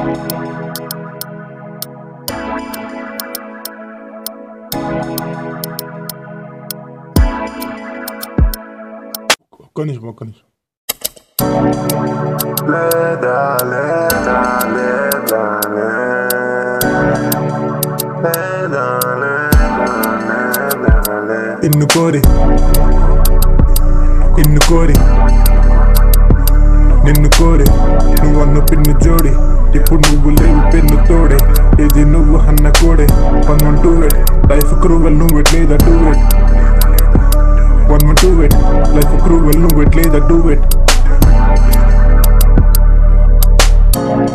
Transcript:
ఒక్క నిమిషం ఒక్క నిమిషం ఎన్నుకోరి నిన్ను కోరి నువ్వన్న పిన్ను జోడి ఇప్పుడు నువ్వు లేవు పెన్ను తోడే ఇది నువ్వు అన్న కోడే 1 1 2 it లైఫ్ క్రూవల్ నువ్వు ఎట్లేదా do it 1 1 2 it life cruel నువ్వు ఎట్లేదా డూ ఇట్